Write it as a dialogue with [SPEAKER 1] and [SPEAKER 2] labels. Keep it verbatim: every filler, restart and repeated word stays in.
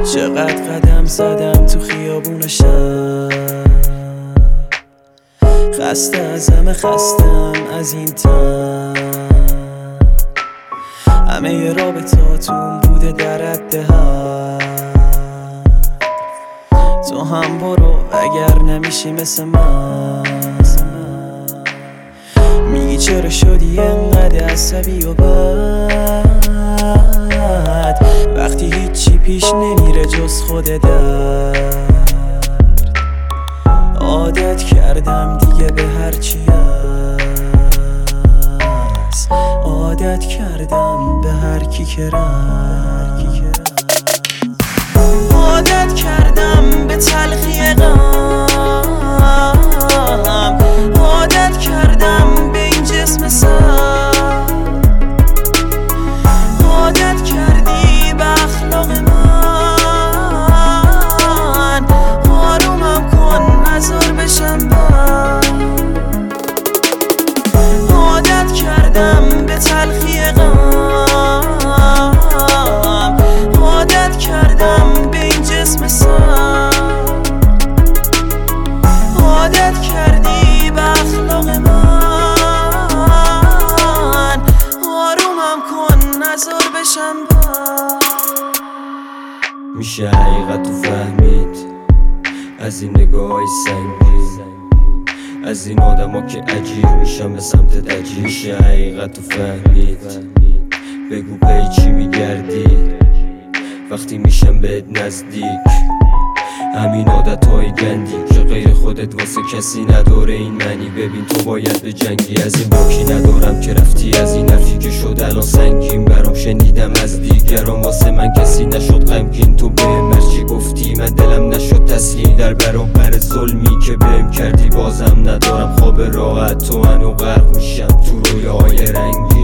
[SPEAKER 1] چقدر قدم زدم تو خیابون شب، خسته ازم خستم از این تن. همه ی رابطاتون بوده در رد حد، تو هم برو اگر نمیشی مثل من. میگی چرا شدی انقدر عصبی و بد، وقتی هیچی پیش نمیره جز خود درد. عادت کردم دیگه به هرچی هست، عادت کردم به هر کی که رفت. عادت کردم به تلخی غم، عادت کردم به این جسم سر. عادت کردی به اخلاق من، آرومم کن نذار بشم بر. عادت کردم به تلخی غم، عادت کردم به این جسم سر. عادت کردی به اخلاق من، آرومم کن نذار بشم بر.
[SPEAKER 2] میشه حقیقت رو فهمید از این نگاه‌های سنگین، از این آدما که عجیب میشم به سمت دجیل. میشه حقیقت رو فهمید، بگو پی چی میگردی وقتی میشم بهت نزدیک. همین عادت های گندی که غیر خودت واسه کسی نداره این معنی. ببین تو باید به جنگی، از این باکی ندارم که رفتی، از این حرفی که شد الان سنگین برام. شنیدم از دیگران واسه من کسی نشد غمگین. تو بهم هرچی گفتی من دلم نشد تسلیم، در برابر ظلمی که بهم کردی بازم ندارم خواب راحت. تو منو غرق میشم تو رویاهای رنگی.